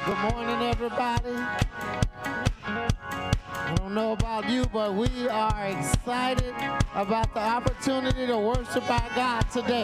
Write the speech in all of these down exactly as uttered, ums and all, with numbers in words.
Good morning, everybody. I don't know about you, but we are excited about the opportunity to worship our God today.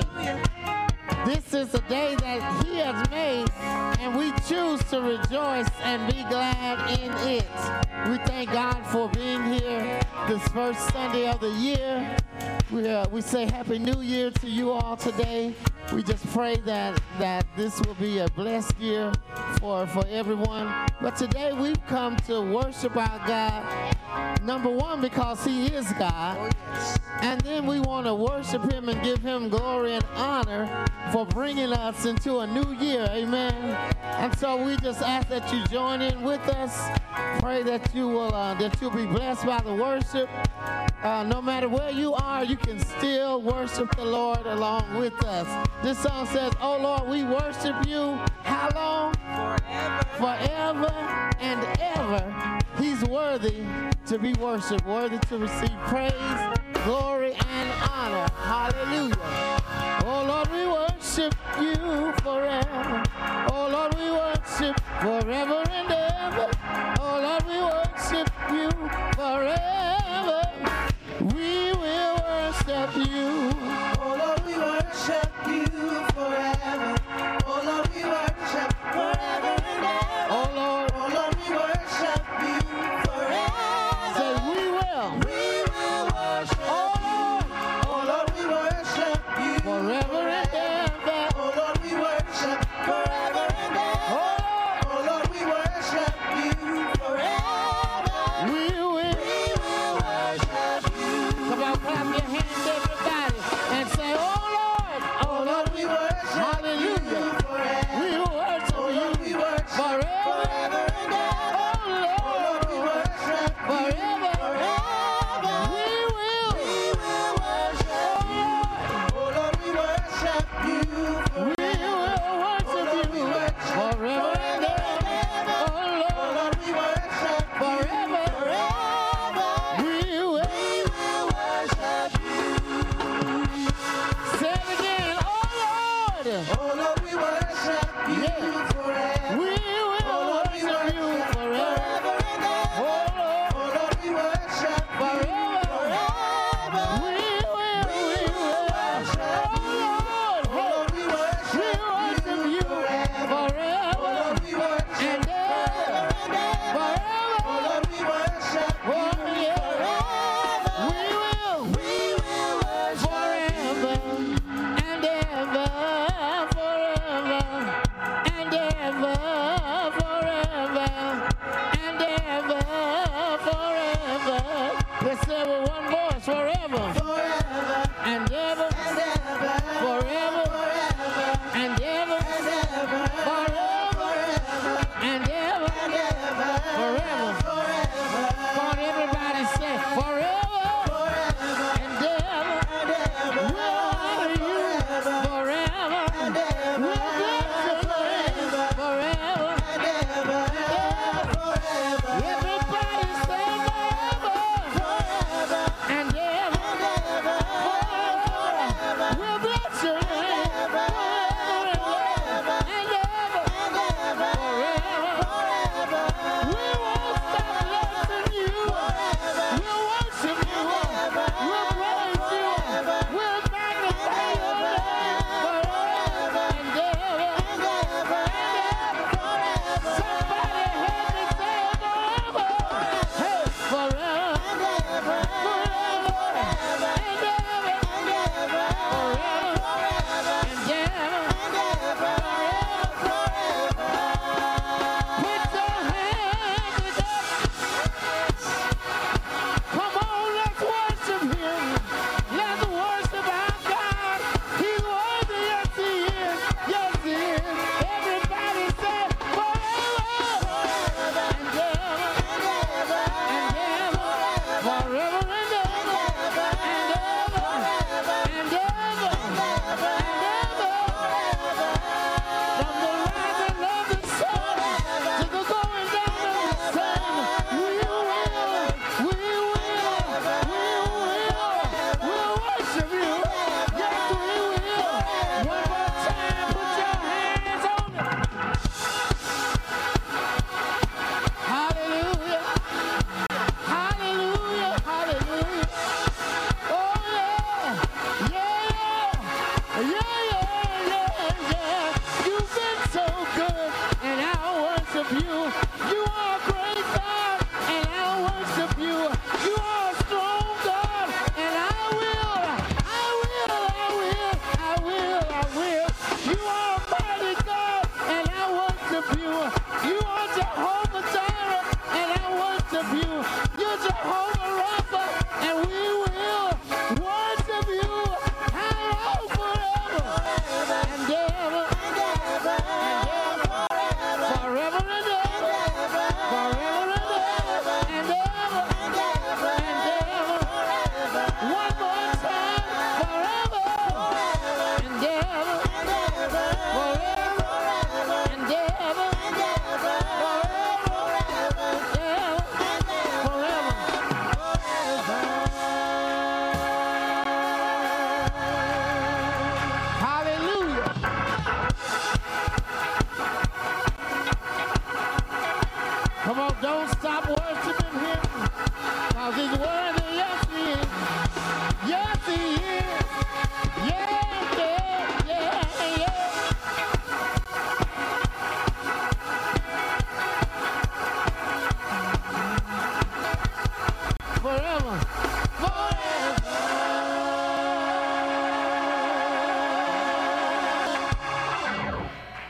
This is a day that He has made, and we choose to rejoice and be glad in it. We thank God for being here this first Sunday of the year. We, uh, we say Happy New Year to you all today. We just pray that, that this will be a blessed year for, for everyone. But today we've come to worship our God, number one, because He is God. And then we want to worship Him and give Him glory and honor for bringing us into a new year. Amen. And so we just ask that you join in with us. Pray that you will uh, that you'll be blessed by the worship. Uh, no matter where you are, you can still worship the Lord along with us. This song says, "Oh Lord, we worship you." How long? Forever. Forever and ever. He's worthy to be worshiped, worthy to receive praise, glory, and honor. Hallelujah. Oh Lord, we worship you forever. Oh Lord, we worship forever and ever. Oh Lord, we worship you forever. We will worship you. Oh Lord, we worship you forever. Oh Lord, we worship forever and ever. Oh Lord, oh Lord, we worship you forever. Say we will. We will worship oh Lord, you. Oh Lord, we worship you forever and ever. Oh Lord, we worship forever and ever. Oh Oh Lord, we worship you forever. We will. We will worship you. Come on, clap your hands, everybody, and say, "Oh Lord, Oh Lord, we worship hallelujah. you forever. We will worship Oh Lord, we you worship forever. forever and ever. Oh Oh Lord, we Lord,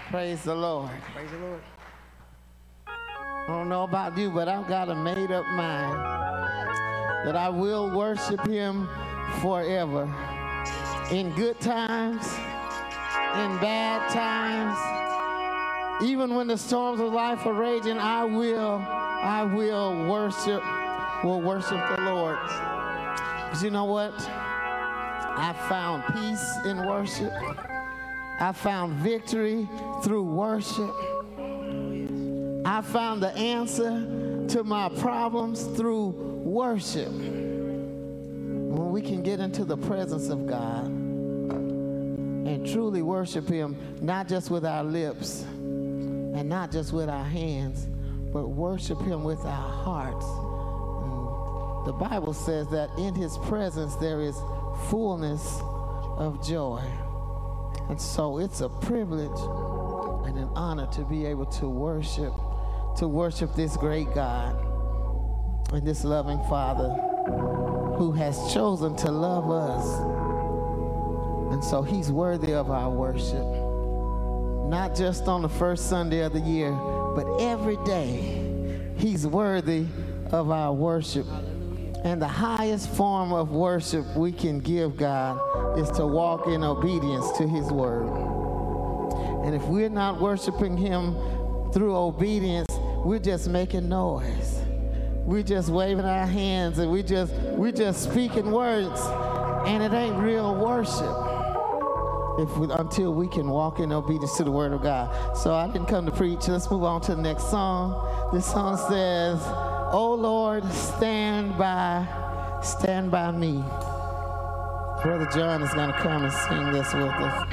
Praise the Lord. Praise the Lord. I don't know about you, but I've got a made-up mind that I will worship him forever. In good times, in bad times, even when the storms of life are raging, I will, I will worship, will worship the Lord. Because you know what? I found peace in worship. I found victory through worship. I found the answer to my problems through worship. When we can get into the presence of God and truly worship him, not just with our lips and not just with our hands, but worship him with our hearts. And the Bible says that in his presence there is fullness of joy. And so it's a privilege and an honor to be able to worship, to worship this great God and this loving Father who has chosen to love us. And so he's worthy of our worship, not just on the first Sunday of the year, but every day he's worthy of our worship. And the highest form of worship we can give God is to walk in obedience to his word. And if we're not worshiping him through obedience, we're just making noise. We're just waving our hands and we just we just speaking words, and it ain't real worship if we, until we can walk in obedience to the word of God. So I didn't come to preach. Let's move on to the next song. This song says, "Oh Lord, stand by, stand by me." Brother John is going to come and sing this with us.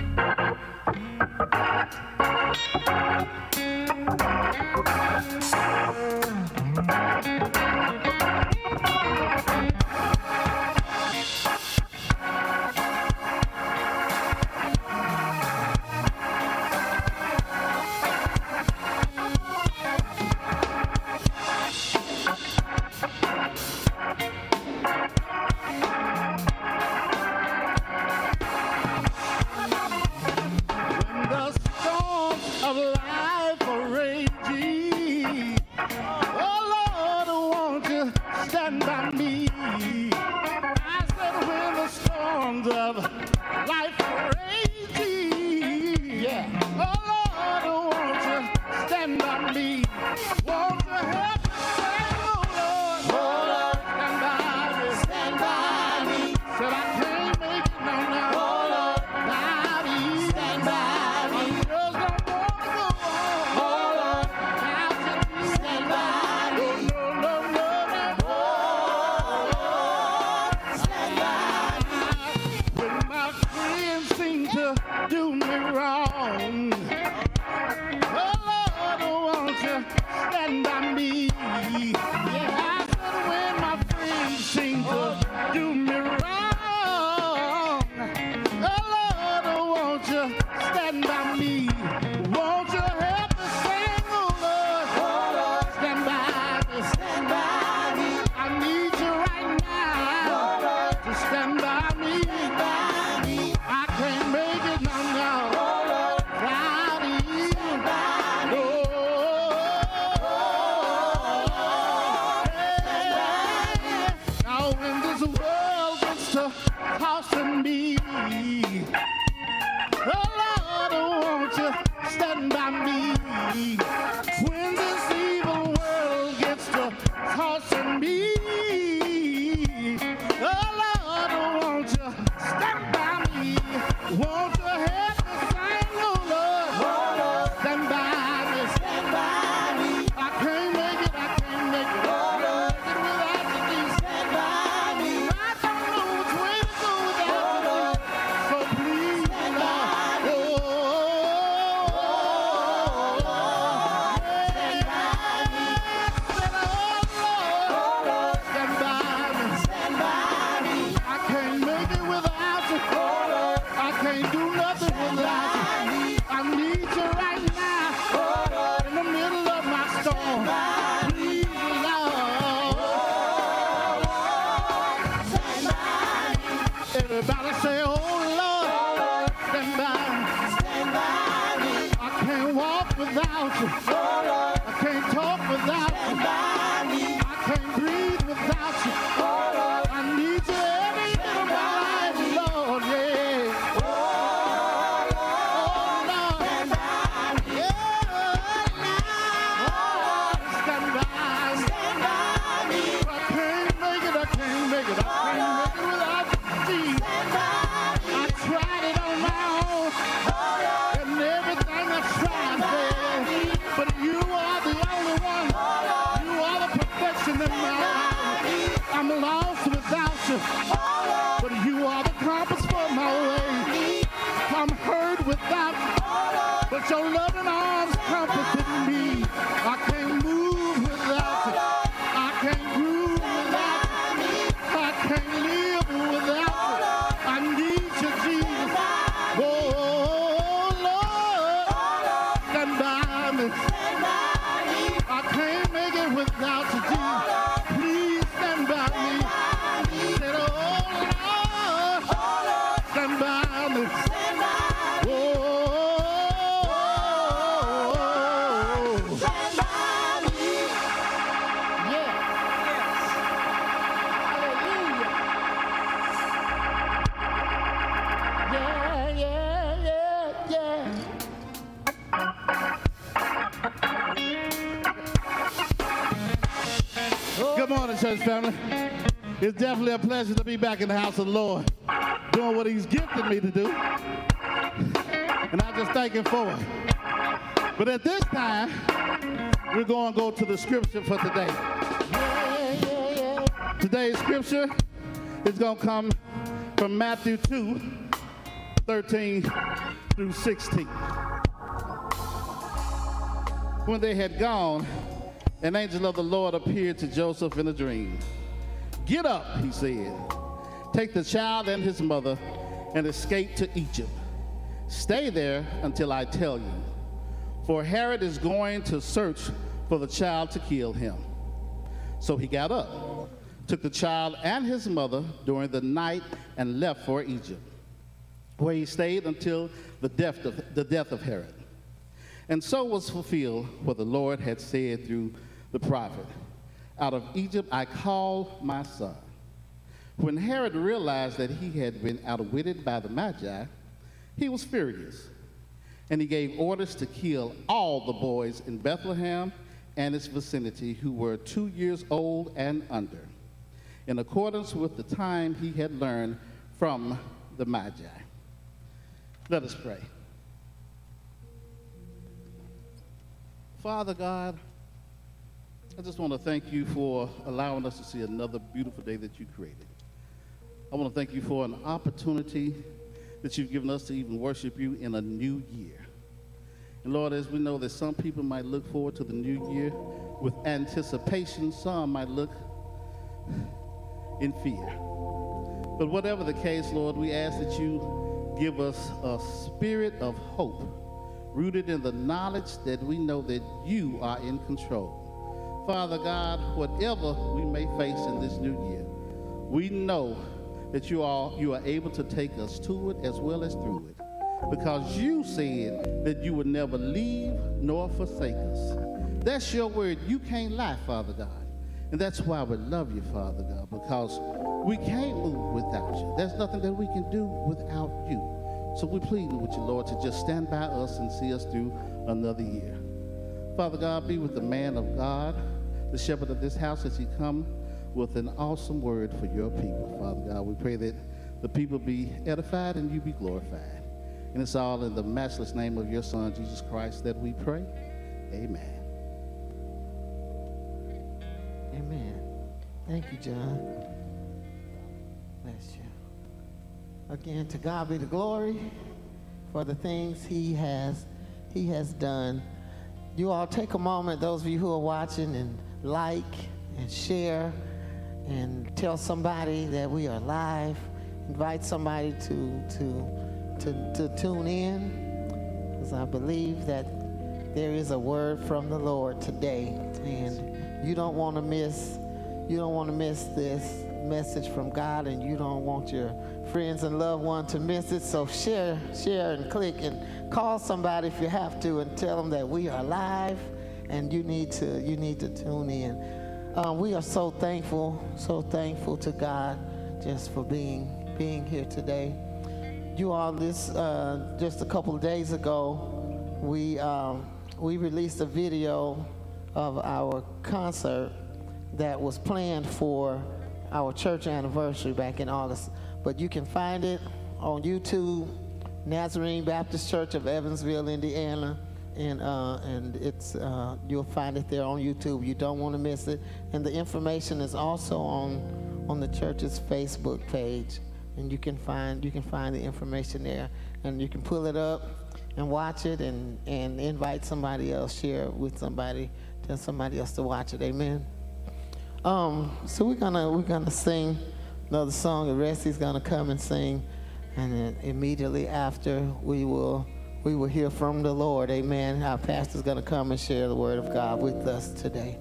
Everybody say, oh Lord, stand by. stand by me. I can't walk without you. Oh Lord, I can't talk without stand you. by me. I can't breathe without you. Oh Lord, I need you every minute of my life, Lord, yeah. oh Lord, Oh, Lord. stand by me. Yeah, Oh Lord. Stand by Lord, me. stand by me. I can't make it, I can't make it, I can't make it without you, Jesus. Stand by me. I tried it on my own, Oh Lord, and everything I tried failed. But you are the only one. You are the perfection in my life. I'm lost without you, but you are the compass for my way. I'm hurt without you, but your loving arms comforted me. I can't move without you. I can't groove without you. I can't live without you. I need you, Jesus. Oh, Lord, stand by me. I can't make it without you, Jesus. Please stand by me. Said, oh, Lord, stand by me. Oh, yeah. Hallelujah. Yeah, yeah, yeah, yeah. Good morning, church family. It's definitely a pleasure to be back in the house of the Lord, doing what He's gifted me to do. And I just thank Him for it. But at this time, we're going to go to the scripture for today. Today's scripture is going to come from Matthew two, thirteen through sixteen. When they had gone, an angel of the Lord appeared to Joseph in a dream. Get up, he said. Take the child and his mother and escape to Egypt. Stay there until I tell you. For Herod is going to search for the child to kill him. So he got up, took the child and his mother during the night and left for Egypt, where he stayed until the death of, the death of Herod. And so was fulfilled what the Lord had said through the prophet. Out of Egypt I called my son. When Herod realized that he had been outwitted by the Magi, he was furious, and he gave orders to kill all the boys in Bethlehem and its vicinity who were two years old and under, in accordance with the time he had learned from the Magi. Let us pray. Father God, I just want to thank you for allowing us to see another beautiful day that you created. I want to thank you for an opportunity that you've given us to even worship you in a new year. And Lord, as we know that some people might look forward to the new year with anticipation, some might look in fear. But whatever the case, Lord, we ask that you give us a spirit of hope, rooted in the knowledge that we know that you are in control. Father God, whatever we may face in this new year, we know that you are, you are able to take us to it as well as through it, because you said that you would never leave nor forsake us. That's your word. You can't lie, Father God. And that's why we love you, Father God, because we can't move without you. There's nothing that we can do without you. So we're pleading with you, Lord, to just stand by us and see us through another year. Father God, be with the man of God, the shepherd of this house, as he come with an awesome word for your people. Father God, we pray that the people be edified and you be glorified. And it's all in the matchless name of your Son, Jesus Christ, that we pray. Amen. Amen. Thank you, John. Bless you. Again, to God be the glory for the things he has he has done. You all take a moment, those of you who are watching, and like and share and tell somebody that we are live. Invite somebody to to to, to tune in, because I believe that there is a word from the Lord today, and you don't want to miss you don't want to miss this message from God and you don't want your friends and loved ones to miss it, so share, share and click and call somebody if you have to and tell them that we are live and you need to, you need to tune in. Um, we are so thankful, so thankful to God just for being, being here today. You all, this, uh, just a couple of days ago, we, um, we released a video of our concert that was planned for our church anniversary back in August. But you can find it on YouTube, Nazarene Baptist Church of Evansville, Indiana. And uh, and it's uh, you'll find it there on YouTube. You don't want to miss it. And the information is also on on the church's Facebook page, and you can find you can find the information there. And you can pull it up and watch it, and and invite somebody else, share it with somebody, tell somebody else to watch it. Amen. Um. So we're gonna we're gonna sing another song. The rest is gonna come and sing, and then immediately after we will. We will hear from the Lord. Amen. Our pastor's going to come and share the word of God with us today.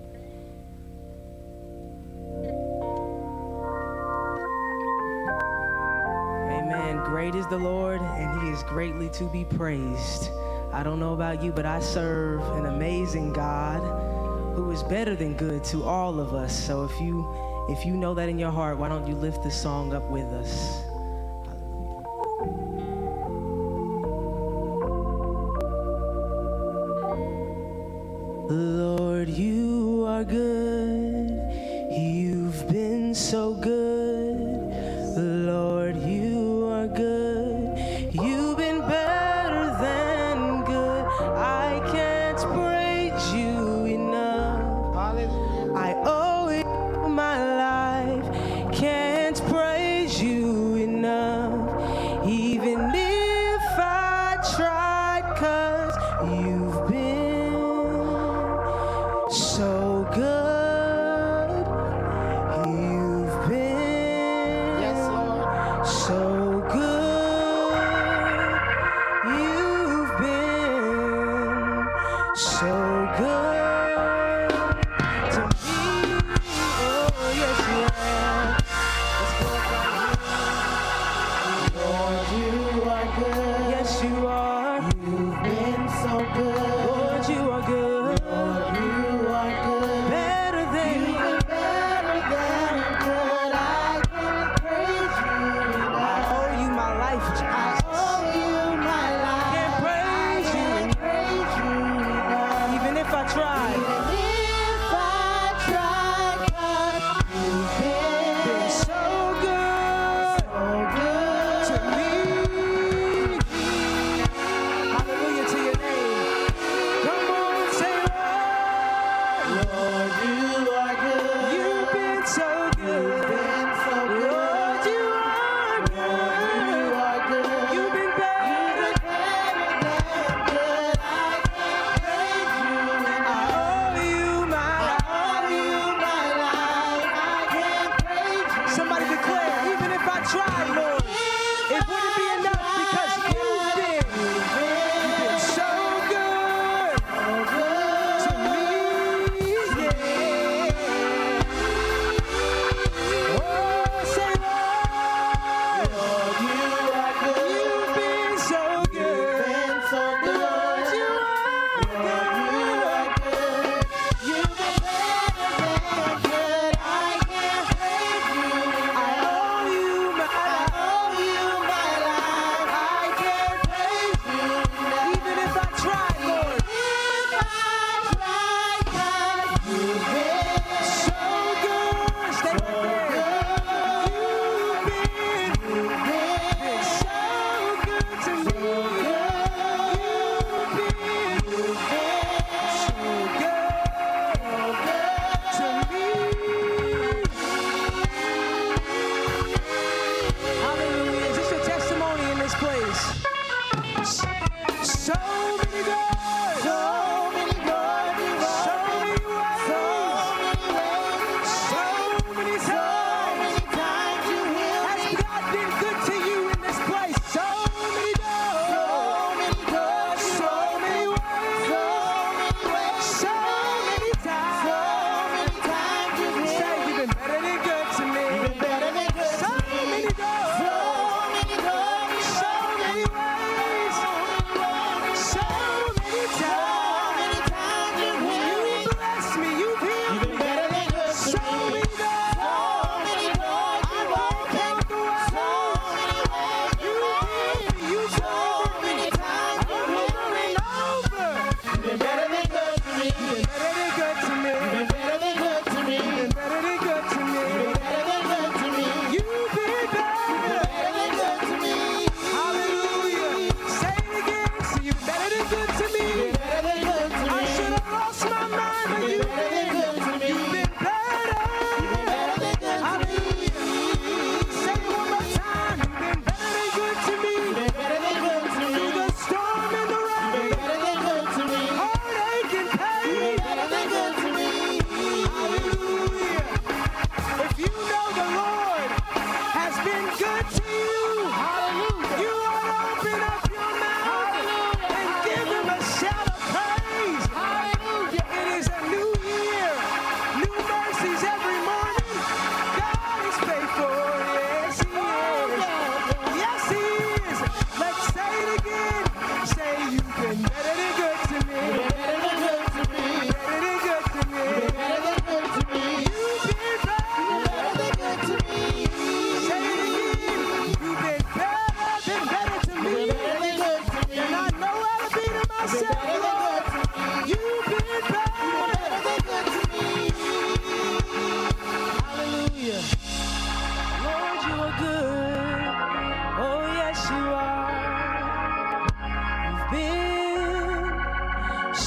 Amen. Great is the Lord, and he is greatly to be praised. I don't know about you, but I serve an amazing God who is better than good to all of us. So if you, if you know that in your heart, why don't you lift this song up with us? Lord, you are good. You've been so good. Lord, you are good. You've been better than good. I can't praise you enough. I owe you my life. Can't praise you enough. Even if I tried, 'cause you've been so good, you've been Yes, Lord. so good, you've been so good to me. Oh, yes, you have. Lord, you are good. Yes, you are. You've been so good. Lord, you are good. Lord, you are good. Better than You've been better than good. I can't praise you I enough. owe you my life, I Jesus. owe you my life. Can't praise I you. can't praise you enough. Even if I tried. Even if I tried, 'cause you've been Been so good so good to me. Hallelujah to your name. Come on, say Lord. Lord, you are good. You've been so good. been so good. Lord, you are Lord, you good. are good. You've been better. better than good. I can't praise you I enough. owe you my I life. owe you my life. I can't praise you. Somebody declare, even if I tried, Lord, it wouldn't be enough because you've been, you've been so good to me. Yeah. Oh, say, Lord, Lord, you are good. you've been so good. Been so good. Lord, you are Lord, you are good. good. You've been better than good. I can't praise you I enough. owe you my I life. owe you my life. I can't praise you enough. Even if I tried, Lord. If I tried, 'cause you've been So good. Stay right there. You've been, you've been so good to me. You've been so good to me. Hallelujah. Is this your testimony in this place? So many doors. so many doors you So opened, many ways. so many ways, So many so times. many times you healed Has me. God been good to you in this place? So many doors. So many doors you So opened, many ways. so many ways, So many so times. many times you Say healed you've me. been better than good to me. You've been better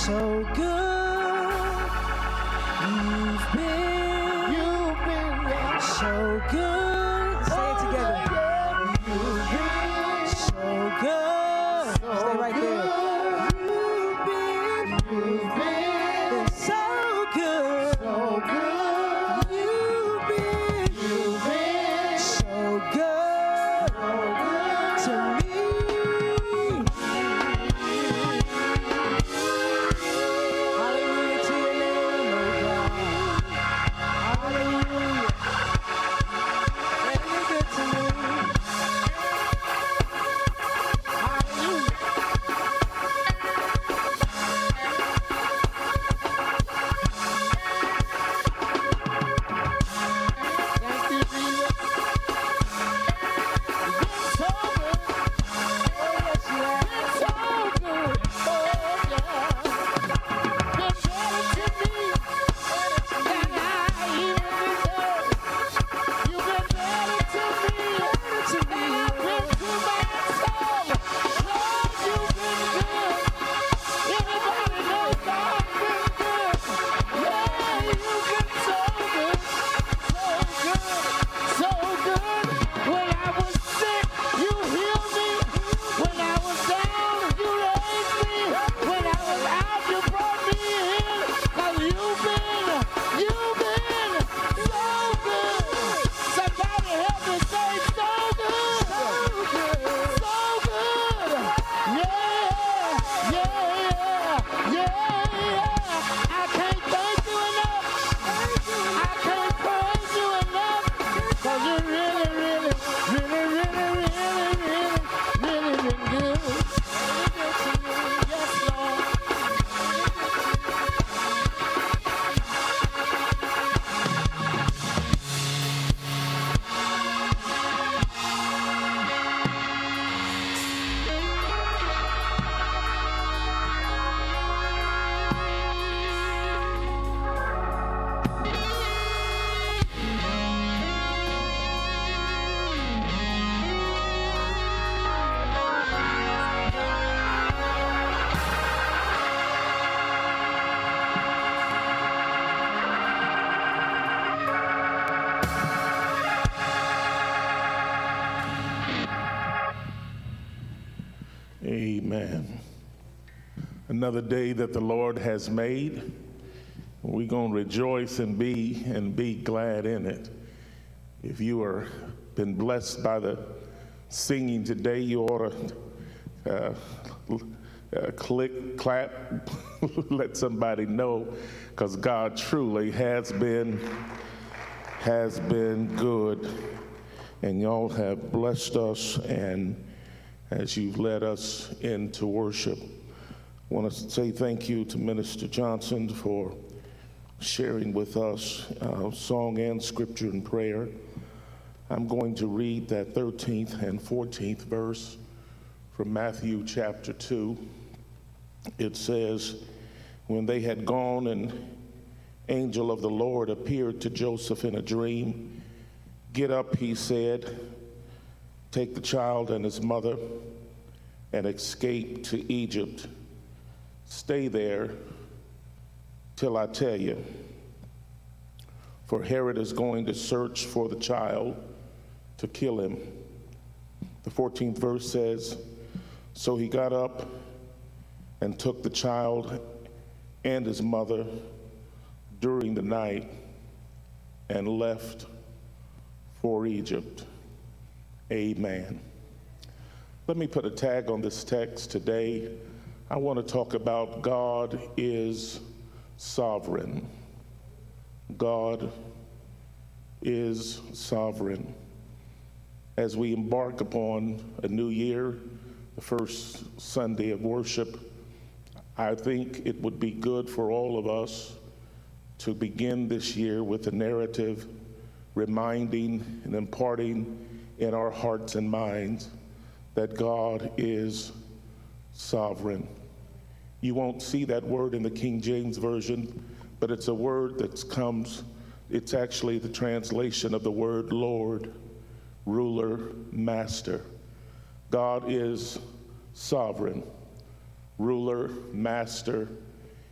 so good. You've been, You've been yeah. so good. Say it together. You've been So good. so Stay right there. You've been, You've been been so good. so good. You've been, You've been so good so good. to me. Hallelujah to your name, oh God. Hallelujah. Very good to me. Hallelujah. Thank you, Jesus. You've been so good. Oh, yes, you have. Been so good. Oh, yeah. Been better to me than I even deserve. You've been better to me To me. than I've been to myself. Lord, you've been good. Everybody knows God's been good. Yeah, you've been so good. So good. So good. When I was sick, you healed me. When I was down, you raised me. When I was out, you brought me in. 'Cause you've been, you've been so good. Somebody help me say so good. So good. So good. Yeah, yeah, yeah, yeah. I can't thank you enough. I can't praise you enough. 'Cause you really, really, really, really, really, really, really been good. Really good to me. Yes, Lord. Amen. Another day that the Lord has made. We're going to rejoice and be and be glad in it. If you are been blessed by the singing today, you ought to uh, uh, click, clap, let somebody know, because God truly has been has been good, and y'all have blessed us, and as you've led us into worship. I want to say thank you to Minister Johnson for sharing with us uh, song and scripture and prayer. I'm going to read that thirteenth and fourteenth verse from Matthew chapter two. It says, when they had gone, an angel of the Lord appeared to Joseph in a dream. Get up, he said, take the child and his mother and escape to Egypt. Stay there till I tell you. For Herod is going to search for the child to kill him. The fourteenth verse says, so he got up and took the child and his mother during the night and left for Egypt. Amen. Let me put a tag on this text today. I want to talk about God is sovereign. God is sovereign. As we embark upon a new year, the first Sunday of worship, I think it would be good for all of us to begin this year with a narrative reminding and imparting in our hearts and minds that God is sovereign. You won't see that word in the King James Version, but it's a word that comes, it's actually the translation of the word Lord, ruler, master. God is sovereign, ruler, master,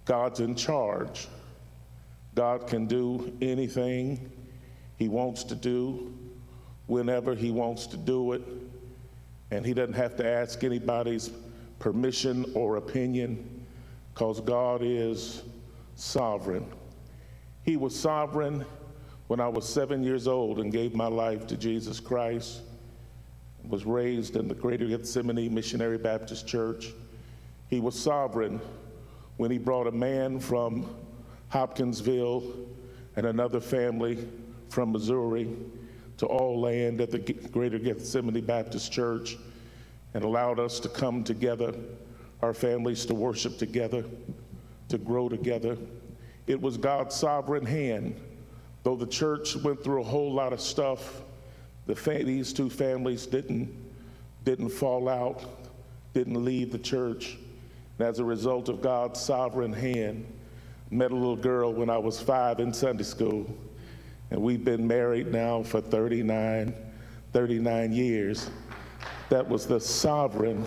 God's in charge. God can do anything he wants to do, whenever he wants to do it, and he doesn't have to ask anybody's permission or opinion, because God is sovereign. He was sovereign when I was seven years old and gave my life to Jesus Christ. I was raised in the Greater Gethsemane Missionary Baptist Church. He was sovereign when he brought a man from Hopkinsville and another family from Missouri to all land at the Greater Gethsemane Baptist Church and allowed us to come together, our families to worship together, to grow together. It was God's sovereign hand. Though the church went through a whole lot of stuff, the fa- these two families didn't, didn't fall out, didn't leave the church. And as a result of God's sovereign hand, I met a little girl when I was five in Sunday school. And we've been married now for thirty-nine, thirty-nine years. That was the sovereign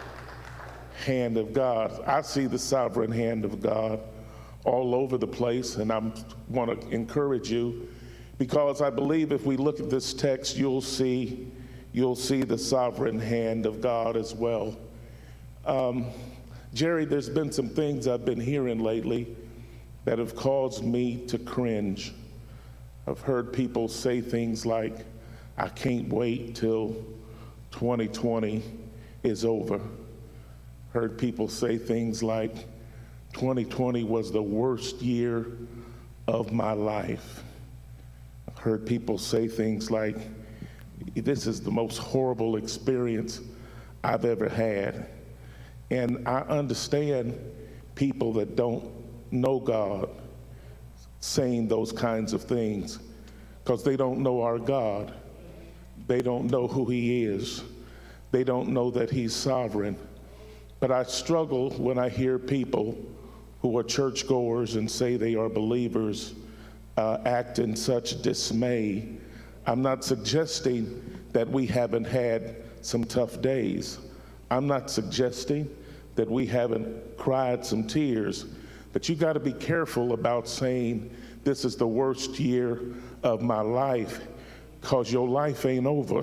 hand of God. I see the sovereign hand of God all over the place, and I want to encourage you, because I believe if we look at this text, you'll see, you'll see the sovereign hand of God as well. Um, Jerry, there's been some things I've been hearing lately that have caused me to cringe. I've heard people say things like, I can't wait till twenty twenty is over. Heard people say things like, twenty twenty was the worst year of my life. I've heard people say things like, this is the most horrible experience I've ever had. And I understand people that don't know God saying those kinds of things, because they don't know our God. They don't know who he is. They don't know that he's sovereign. But I struggle when I hear people who are churchgoers and say they are believers uh, act in such dismay. I'm not suggesting that we haven't had some tough days. I'm not suggesting that we haven't cried some tears. But you got to be careful about saying this is the worst year of my life, because your life ain't over.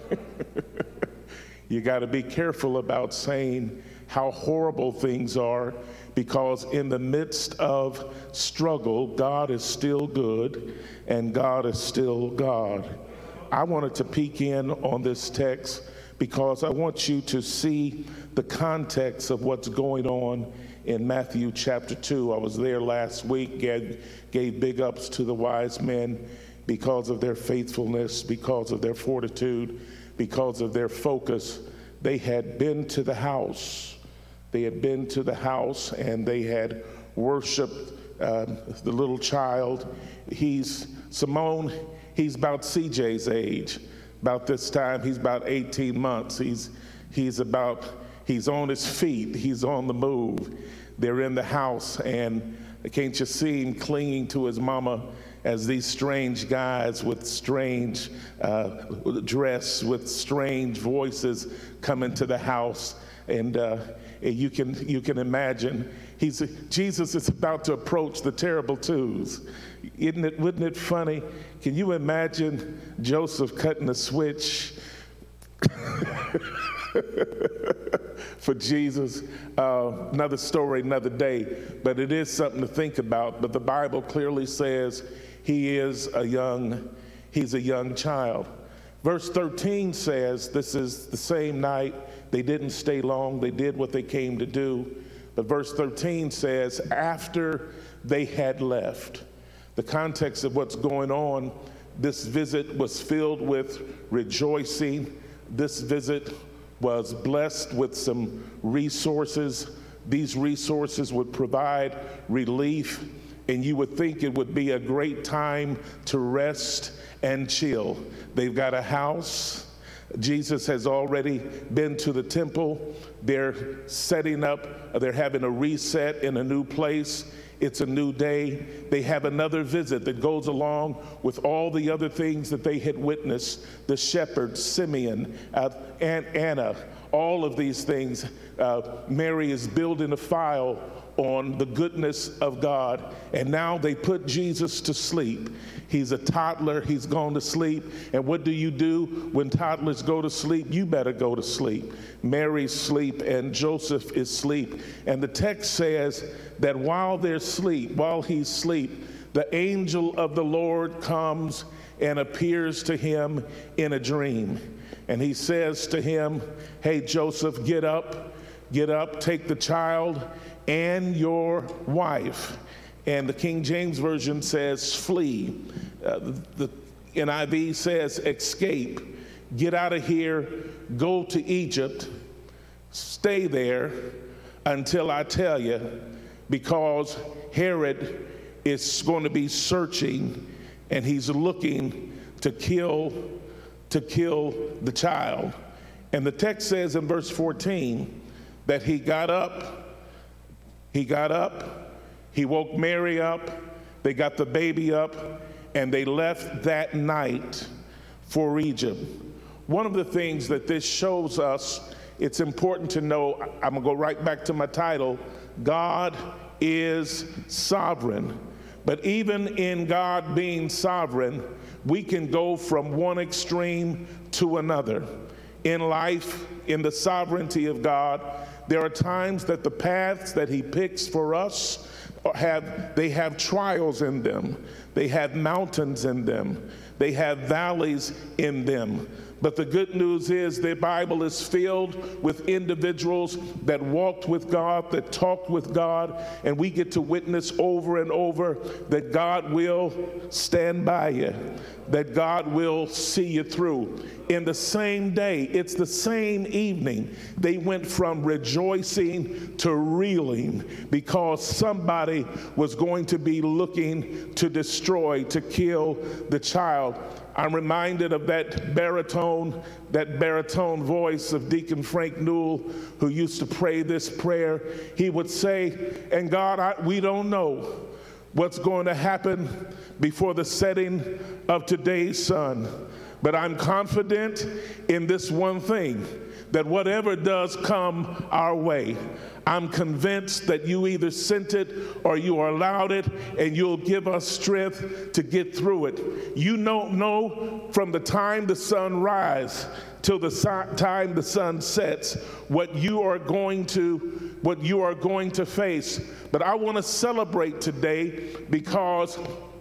You got to be careful about saying how horrible things are, because in the midst of struggle, God is still good and God is still God. I wanted to peek in on this text because I want you to see the context of what's going on in Matthew chapter two. I was there last week, gave, gave big ups to the wise men because of their faithfulness, because of their fortitude, because of their focus. They had been to the house. They had been to the house and they had worshiped uh, the little child. He's, Simone, he's about C J's age. About this time, he's about eighteen months. He's, he's about, he's on his feet. He's on the move. They're in the house, and can't you see him clinging to his mama as these strange guys with strange uh, dress, with strange voices come into the house. And uh, you can you can imagine, he's Jesus is about to approach the terrible twos. Isn't it? Wouldn't it funny? Can you imagine Joseph cutting the switch for Jesus? Uh, another story, another day. But it is something to think about. But the Bible clearly says he is a young, he's a young child. Verse thirteen says this is the same night. They didn't stay long. They did what they came to do. But verse thirteen says, after they had left. The context of what's going on, this visit was filled with rejoicing. This visit was blessed with some resources. These resources would provide relief, and you would think it would be a great time to rest and chill. They've got a house. Jesus has already been to the temple. They're setting up, they're having a reset in a new place. It's a new day. They have another visit that goes along with all the other things that they had witnessed. The shepherd, Simeon, uh, Aunt Anna, all of these things. Uh, Mary is building a file on the goodness of God. And now they put Jesus to sleep. He's a toddler. He's gone to sleep. And what do you do when toddlers go to sleep? You better go to sleep. Mary's asleep and Joseph is asleep. And the text says that while they're asleep, while he's asleep, the angel of the Lord comes and appears to him in a dream. And he says to him, hey, Joseph, get up, get up, take the child and your wife. And the King James Version says flee. Uh, the N I V says escape. Get out of here, go to Egypt, stay there until I tell you, because Herod is going to be searching and he's looking to kill, to kill the child. And the text says in verse fourteen that he got up, he got up, he woke Mary up, they got the baby up, and they left that night for Egypt. One of the things that this shows us, it's important to know, I'm gonna go right back to my title, God is sovereign. But even in God being sovereign, we can go from one extreme to another. In life, in the sovereignty of God, there are times that the paths that he picks for us have, they have trials in them. They have mountains in them. They have valleys in them. But the good news is the Bible is filled with individuals that walked with God, that talked with God, and we get to witness over and over that God will stand by you, that God will see you through. In the same day, it's the same evening, they went from rejoicing to reeling because somebody was going to be looking to destroy, to kill the child. I'm reminded of that baritone, that baritone voice of Deacon Frank Newell, who used to pray this prayer. He would say, and God, I, we don't know what's going to happen before the setting of today's sun, but I'm confident in this one thing, that whatever does come our way, I'm convinced that you either sent it or you allowed it, and you'll give us strength to get through it. You don't know from the time the sun rises till the si- time the sun sets what you are going to what you are going to face. But I want to celebrate today because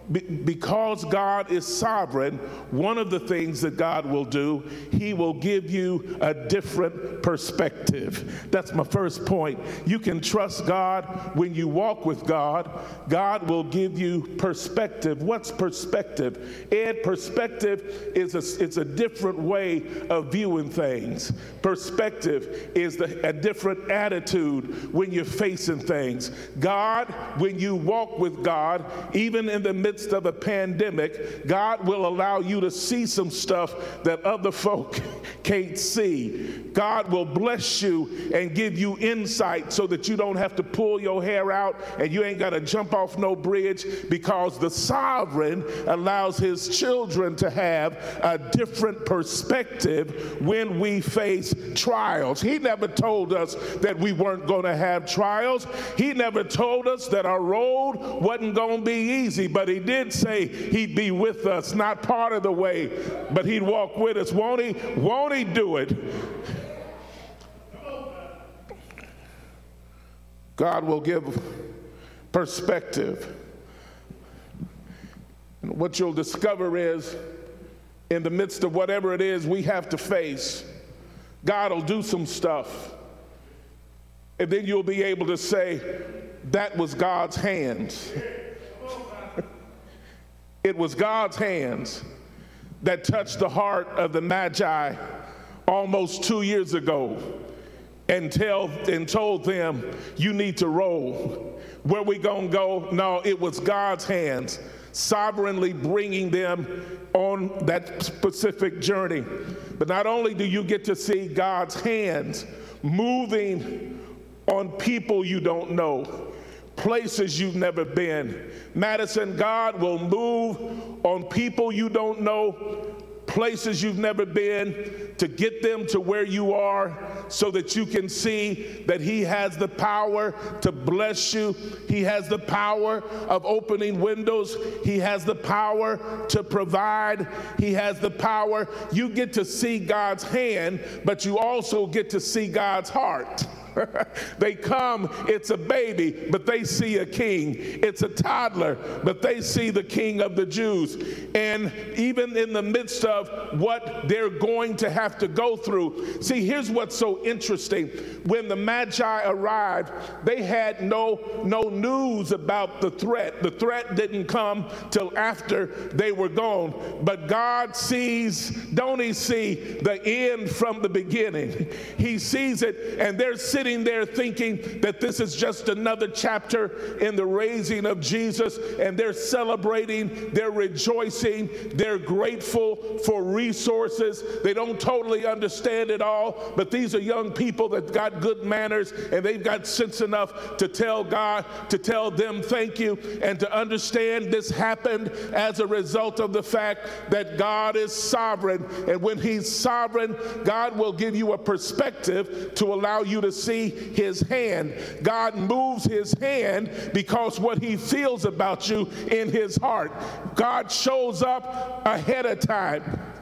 Because God is sovereign, one of the things that God will do, he will give you a different perspective. That's my first point. You can trust God when you walk with God. God will give you perspective. What's perspective? Ed, perspective is a, it's a different way of viewing things. Perspective is the, a different attitude when you're facing things. God, when you walk with God, even in the midst of a pandemic, God will allow you to see some stuff that other folk can't see. God will bless you and give you insight so that you don't have to pull your hair out and you ain't got to jump off no bridge, because the sovereign allows his children to have a different perspective when we face trials. He never told us that we weren't going to have trials. He never told us that our road wasn't going to be easy, but he did say he'd be with us, not part of the way, but he'd walk with us. Won't he? Won't he do it? God will give perspective. And what you'll discover is, in the midst of whatever it is we have to face, God will do some stuff. And then you'll be able to say, that was God's hands. It was God's hands that touched the heart of the Magi almost two years ago and, tell, and told them, you need to roll. Where we gonna go? No, it was God's hands sovereignly bringing them on that specific journey. But not only do you get to see God's hands moving on people you don't know, places you've never been. Madison, God will move on people you don't know, places you've never been, to get them to where you are so that you can see that he has the power to bless you. He has the power of opening windows. He has the power to provide. He has the power. You get to see God's hand, but you also get to see God's heart. They come, it's a baby, but they see a king. It's a toddler, but they see the King of the Jews. And even in the midst of what they're going to have to go through, see, here's what's so interesting. When the Magi arrived, they had no, no news about the threat. The threat didn't come till after they were gone. But God sees, don't he see the end from the beginning? He sees it, and they're sitting there thinking that this is just another chapter in the raising of Jesus, and they're celebrating, they're rejoicing, they're grateful for resources. They don't totally understand it all, but these are young people that got good manners, and they've got sense enough to tell God, to tell them thank you, and to understand this happened as a result of the fact that God is sovereign. And when he's sovereign, God will give you a perspective to allow you to see his hand. God moves his hand because what he feels about you in his heart. God shows up ahead of time.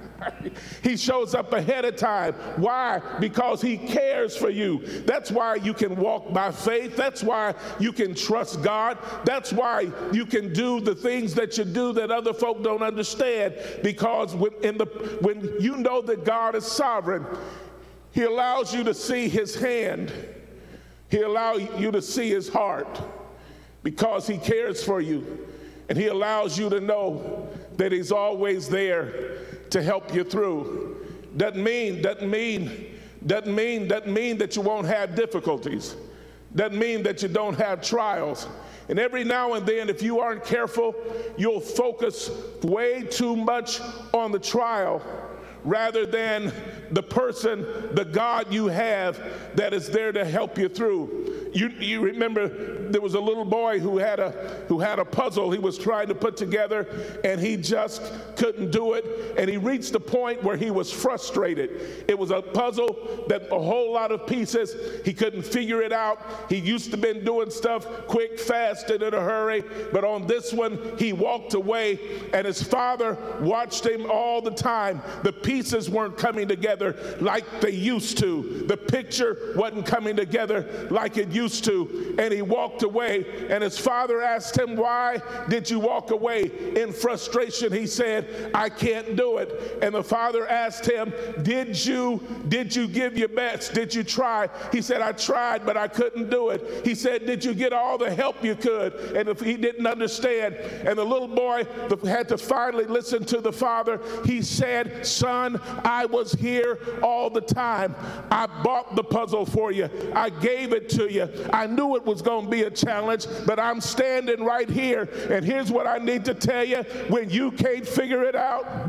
He shows up ahead of time. Why? Because he cares for you. That's why you can walk by faith. That's why you can trust God. That's why you can do the things that you do that other folk don't understand. Because when, in the, when you know that God is sovereign, he allows you to see his hand. He allows you to see his heart because he cares for you. And he allows you to know that he's always there to help you through. Doesn't mean, doesn't mean, doesn't mean, doesn't mean that you won't have difficulties. Doesn't mean that you don't have trials. And every now and then, if you aren't careful, you'll focus way too much on the trial rather than the person, the God you have that is there to help you through. You, you remember there was a little boy who had a who had a puzzle he was trying to put together, and he just couldn't do it, and he reached a point where he was frustrated. It was a puzzle that a whole lot of pieces, he couldn't figure it out. He used to been doing stuff quick, fast, and in a hurry, but on this one he walked away, and his father watched him all the time. The pieces weren't coming together like they used to. The picture wasn't coming together like it used to, and he walked away, and his father asked him, why did you walk away? In frustration, he said, I can't do it. And the father asked him, did you did you give your best? Did you try? He said, I tried, but I couldn't do it. He said, did you get all the help you could? And if he didn't understand, and the little boy had to finally listen to the father, he said, son, I was here all the time. I bought the puzzle for you. I gave it to you. I knew it was going to be a challenge, but I'm standing right here. And here's what I need to tell you. When you can't figure it out,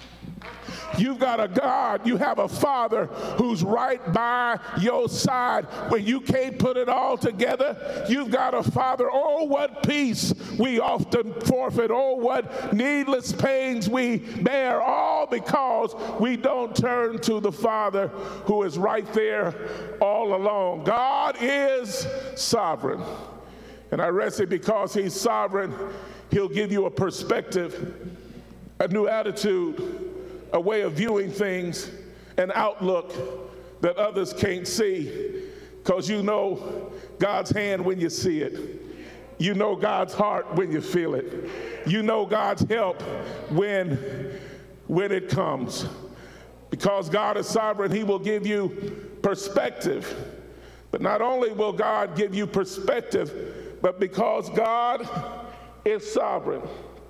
you've got a God, you have a father who's right by your side. When you can't put it all together, you've got a father. Oh, what peace we often forfeit. Oh, what needless pains we bear, all because we don't turn to the Father who is right there all along. God is sovereign. And I rest it because he's sovereign. He'll give you a perspective, a new attitude, a way of viewing things, an outlook that others can't see, because you know God's hand when you see it. You know God's heart when you feel it. You know God's help when, when it comes. Because God is sovereign, he will give you perspective. But not only will God give you perspective, but because God is sovereign,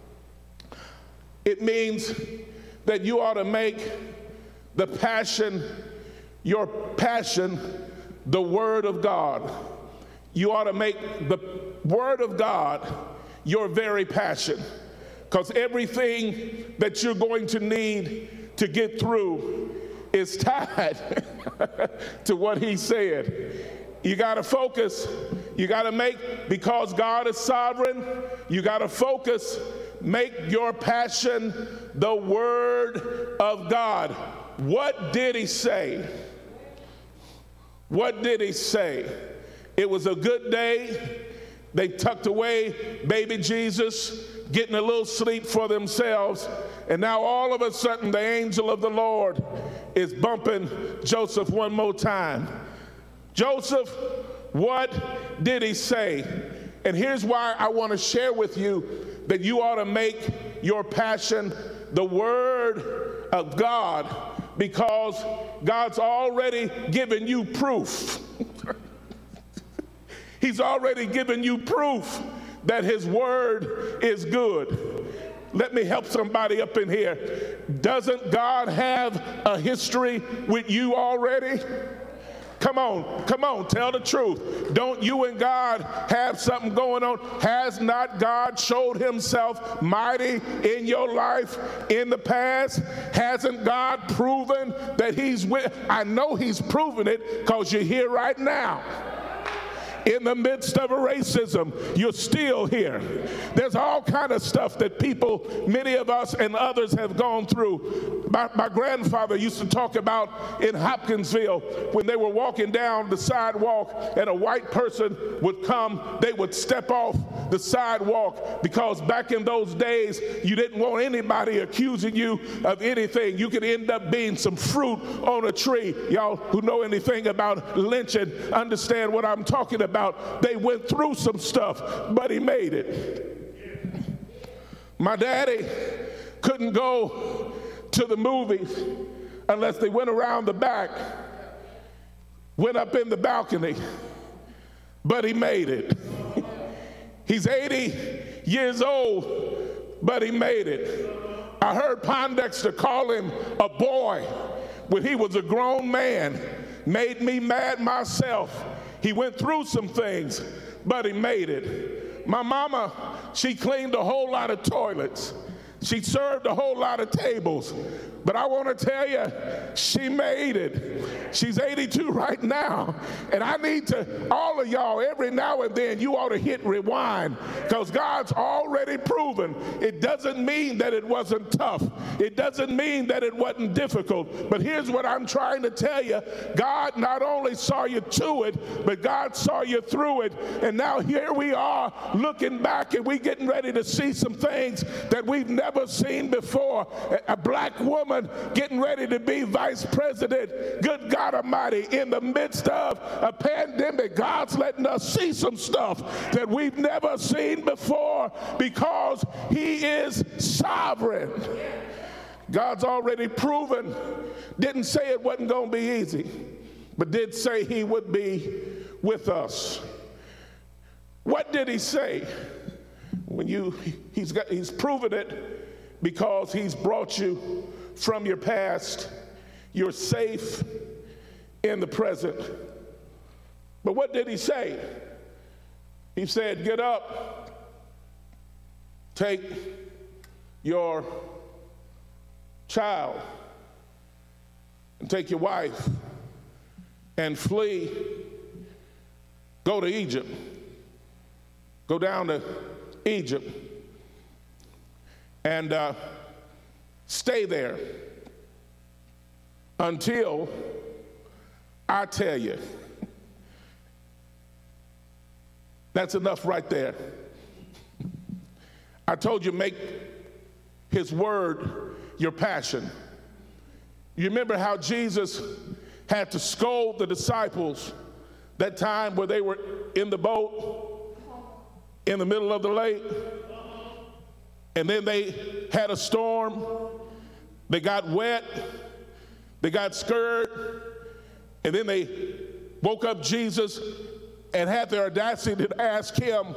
it means that you ought to make the passion, your passion, the Word of God. You ought to make the Word of God your very passion, because everything that you're going to need to get through is tied to what he said. You got to focus. You got to make, because God is sovereign, you got to focus make your passion the word of God. What did he say? What did he say? It was a good day. They tucked away baby Jesus, getting a little sleep for themselves. And now all of a sudden the angel of the Lord is bumping Joseph one more time. Joseph, what did he say? And here's why I want to share with you that you ought to make your passion the word of God, because God's already given you proof. He's already given you proof that his word is good. Let me help somebody up in here. Doesn't God have a history with you already? Come on, come on, tell the truth. Don't you and God have something going on? Has not God showed himself mighty in your life in the past? Hasn't God proven that he's with? I know he's proven it because you're here right now. In the midst of a racism, you're still here. There's all kind of stuff that people, many of us and others have gone through. My, my grandfather used to talk about in Hopkinsville when they were walking down the sidewalk and a white person would come, they would step off the sidewalk because back in those days, you didn't want anybody accusing you of anything. You could end up being some fruit on a tree. Y'all who know anything about lynching understand what I'm talking about. About. They went through some stuff, but he made it. My daddy couldn't go to the movies unless they went around the back, went up in the balcony, but he made it. He's eighty years old, but he made it. I heard Pondexter call him a boy when he was a grown man. Made me mad myself. He went through some things, but he made it. My mama, she cleaned a whole lot of toilets. She served a whole lot of tables. But I want to tell you, she made it. She's eighty-two right now. And I need to, all of y'all, every now and then, you ought to hit rewind, because God's already proven. It doesn't mean that it wasn't tough. It doesn't mean that it wasn't difficult. But here's what I'm trying to tell you. God not only saw you to it, but God saw you through it. And now here we are looking back, and we getting ready to see some things that we've never seen before. A black woman getting ready to be vice president. Good God Almighty, in the midst of a pandemic, God's letting us see some stuff that we've never seen before because he is sovereign. God's already proven, didn't say it wasn't going to be easy, but did say he would be with us. What did he say? When you, he's got, he's proven it because he's brought you from your past. You're safe in the present. But what did he say? He said, get up, take your child, and take your wife, and flee. Go to Egypt. Go down to Egypt. And uh, stay there until I tell you. That's enough right there. I told you, make his word your passion. You remember how Jesus had to scold the disciples that time where they were in the boat in the middle of the lake? And then they had a storm. They got wet. They got scared. And then they woke up Jesus and had the audacity to ask him,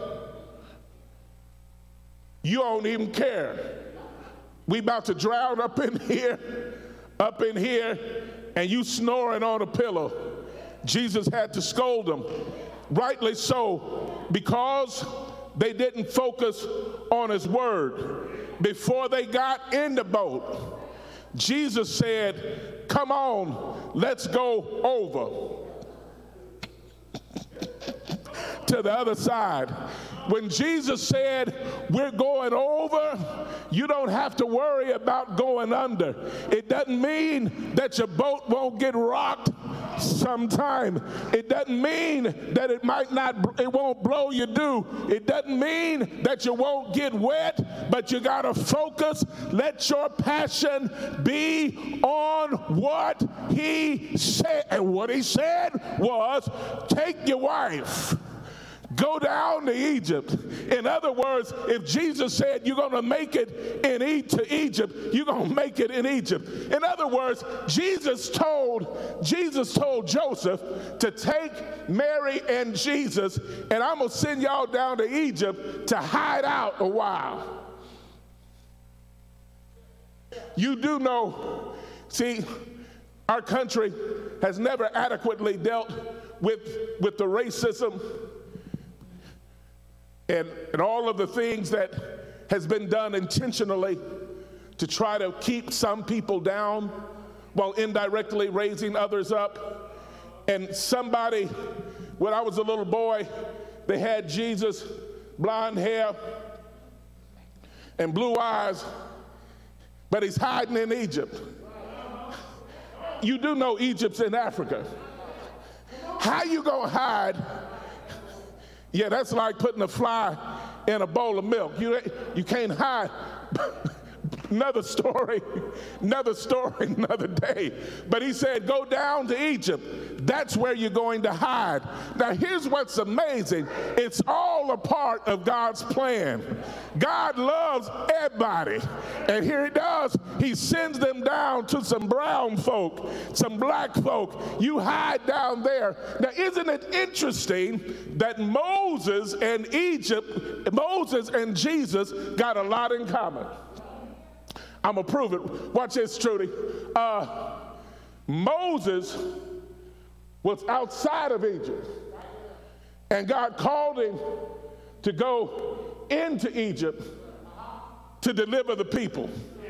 you don't even care. We about to drown up in here, up in here, and you snoring on a pillow. Jesus had to scold them. Rightly so, because they didn't focus on his word. Before they got in the boat, Jesus said, come on, let's go over to the other side. when Jesus said, we're going over, you don't have to worry about going under. It doesn't mean that your boat won't get rocked sometime. It doesn't mean that it might not, it won't blow you due. It doesn't mean that you won't get wet, but you got to focus. Let your passion be on what he said. And what he said was, take your wife, go down to Egypt. In other words, if Jesus said you're going to make it in e- to Egypt, you're going to make it in Egypt. In other words, Jesus told Jesus told Joseph to take Mary and Jesus, and I'm going to send y'all down to Egypt to hide out a while. You do know, see, our country has never adequately dealt with, with the racism And, and all of the things that has been done intentionally to try to keep some people down while indirectly raising others up. And somebody, when I was a little boy, they had Jesus, blonde hair and blue eyes, but he's hiding in Egypt. You do know Egypt's in Africa. How you gonna hide? Yeah, that's like putting a fly in a bowl of milk. You, you can't hide. Another story, another story, another day. But he said, go down to Egypt. That's where you're going to hide. Now, here's what's amazing. It's all a part of God's plan. God loves everybody. And here he does. He sends them down to some brown folk, some black folk. You hide down there. Now, isn't it interesting that Moses and Egypt, Moses and Jesus got a lot in common? I'm going to prove it. Watch this, Trudy. Uh, Moses was outside of Egypt, and God called him to go into Egypt to deliver the people.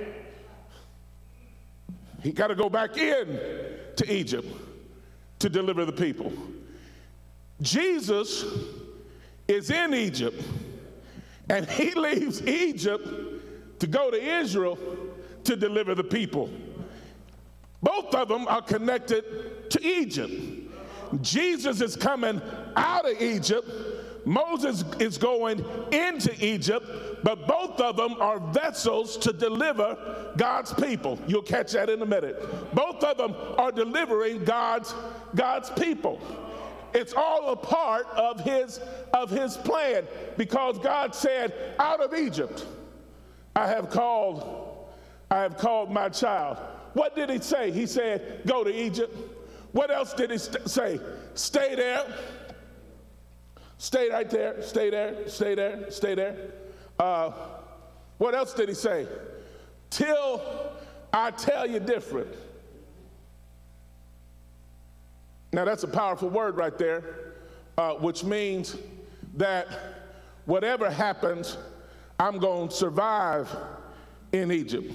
He got to go back in to Egypt to deliver the people. Jesus is in Egypt, and he leaves Egypt to go to Israel to deliver the people. Both of them are connected to Egypt. Jesus is coming out of Egypt. Moses is going into Egypt, but both of them are vessels to deliver God's people. You'll catch that in a minute. Both of them are delivering God's, God's people. It's all a part of his, of his plan, because God said, out of Egypt, I have called, I have called my child. What did he say? He said, go to Egypt. What else did he st- say? Stay there. Stay right there. Stay there. Stay there. Stay there. Uh, what else did he say? Till I tell you different. Now that's a powerful word right there, uh, which means that whatever happens, I'm going to survive in Egypt.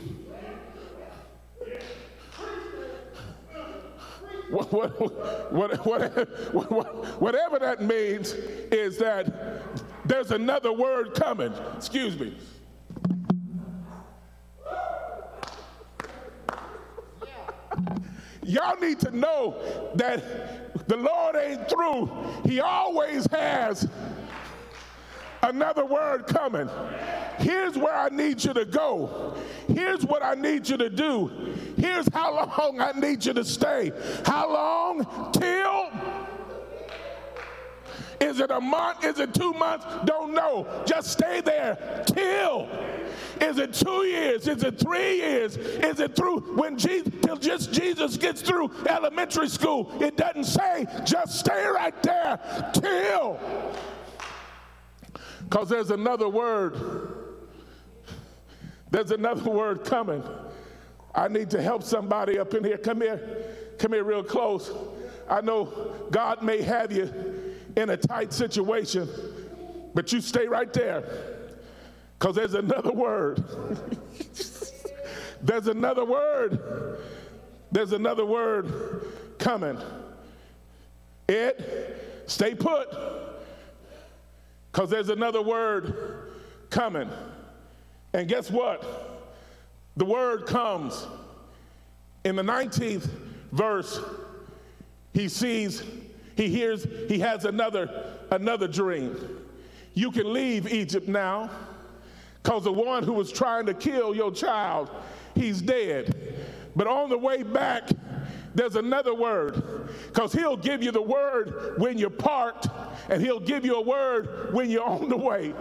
What, what, what, what, whatever that means is that there's another word coming. Excuse me. Y'all need to know that the Lord ain't through. He always has another word coming. Here's where I need you to go. Here's what I need you to do. Here's how long I need you to stay. How long? Till? Is it a month? Is it two months? Don't know. Just stay there. Till. Is it two years? Is it three years? Is it through when Jesus, till just Jesus gets through elementary school? It doesn't say. Just stay right there. Till. Because there's another word. There's another word coming. I need to help somebody up in here. Come here. Come here real close. I know God may have you in a tight situation, but you stay right there, because there's another word. There's another word. There's another word coming. Ed, stay put. because there's another word coming. And guess what? The word comes. In the nineteenth verse, he sees, he hears, he has another, another dream. You can leave Egypt now, because the one who was trying to kill your child, he's dead. But on the way back, there's another word, because he'll give you the word when you're parked, and he'll give you a word when you're on the way.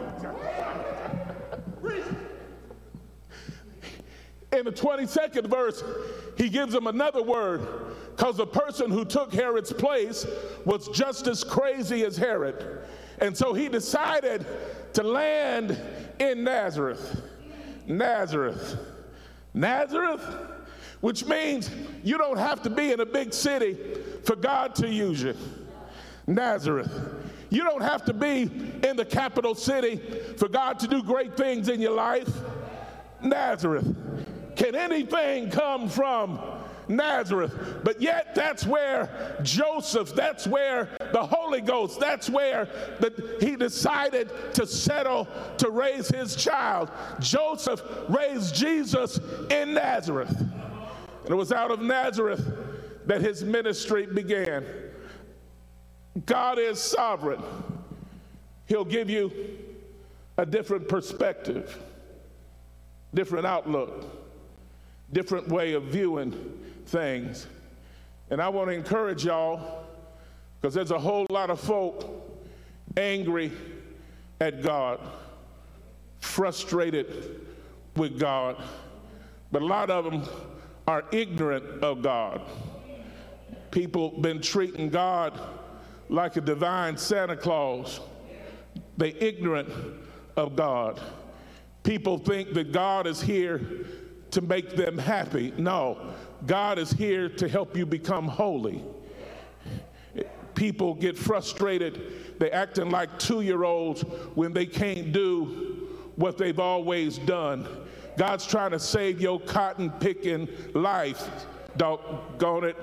In the twenty-second verse, he gives him another word, because the person who took Herod's place was just as crazy as Herod. And so he decided to land in Nazareth. Nazareth. Nazareth, which means you don't have to be in a big city for God to use you. Nazareth. You don't have to be in the capital city for God to do great things in your life. Nazareth. Can anything come from Nazareth? But yet that's where Joseph, that's where the Holy Ghost, that's where the, he decided to settle to raise his child. Joseph raised Jesus in Nazareth. And it was out of Nazareth that his ministry began. God is sovereign. He'll give you a different perspective, different outlook, different way of viewing things. And I want to encourage y'all, because there's a whole lot of folk angry at God, frustrated with God, but a lot of them are ignorant of God. People been treating God like a divine Santa Claus. They ignorant of God. People think that God is here to make them happy. No, God is here to help you become holy. People get frustrated. They're acting like two-year-olds when they can't do what they've always done. God's trying to save your cotton-picking life. Doggone it.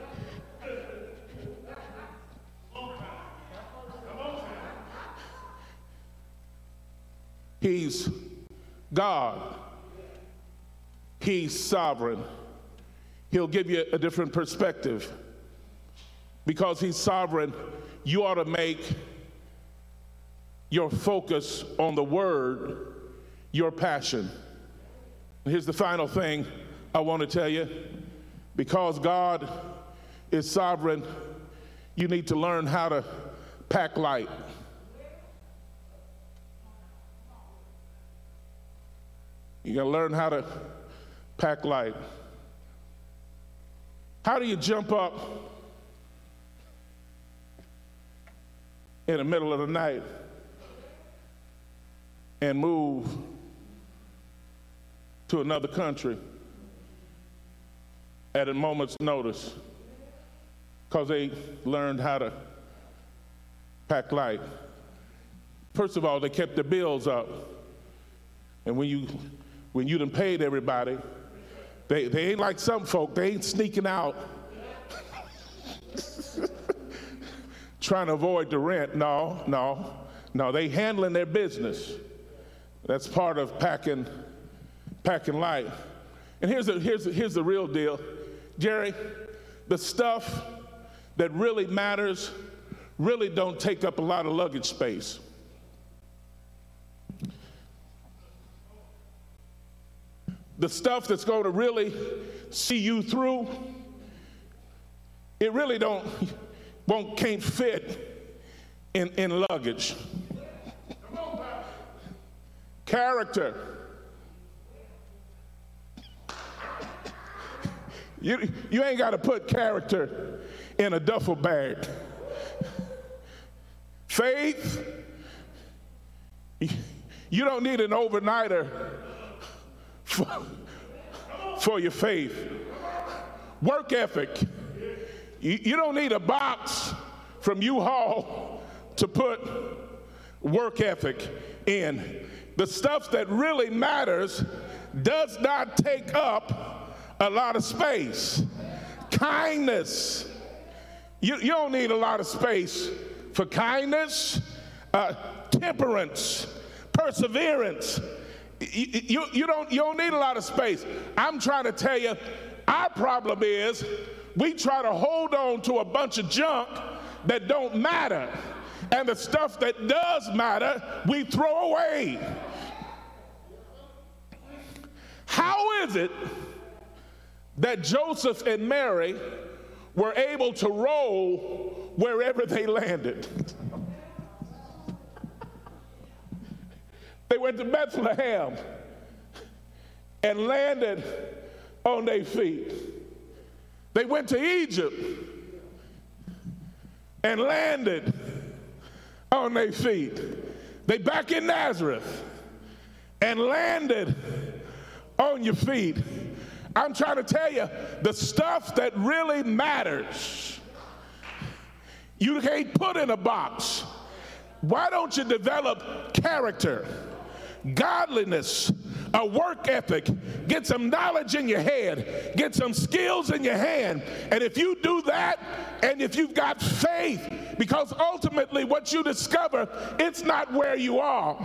He's God. He's sovereign. He'll give you a different perspective. Because he's sovereign, you ought to make your focus on the word your passion. And here's the final thing I want to tell you. Because God is sovereign, you need to learn how to pack light. You got to learn how to pack light. How do you jump up in the middle of the night and move to another country at a moment's notice? Because they learned how to pack light. First of all, they kept their bills up. And when you when you done paid everybody, they, they ain't like some folk, they ain't sneaking out trying to avoid the rent. No, no, no, they handling their business. That's part of packing, packing light. And here's the, here's the, here's the real deal. Jerry, the stuff that really matters really don't take up a lot of luggage space. The stuff that's going to really see you through, it really don't, won't, can't fit in, in luggage. Character. You, you ain't got to put character in a duffel bag. Faith, you don't need an overnighter for, for your faith. Work ethic. You, you don't need a box from U-Haul to put work ethic in. The stuff that really matters does not take up a lot of space. Kindness. You, you don't need a lot of space for kindness. Uh, temperance, perseverance. You, you, you, don't, you don't need a lot of space. I'm trying to tell you, our problem is we try to hold on to a bunch of junk that don't matter. And the stuff that does matter, we throw away. How is it that Joseph and Mary were able to roll wherever they landed? They went to Bethlehem and landed on their feet. They went to Egypt and landed on their feet. They back in Nazareth and landed on your feet. I'm trying to tell you, the stuff that really matters, you can't put in a box. Why don't you develop character, godliness, a work ethic, get some knowledge in your head, get some skills in your hand, and if you do that, and if you've got faith, because ultimately what you discover, it's not where you are,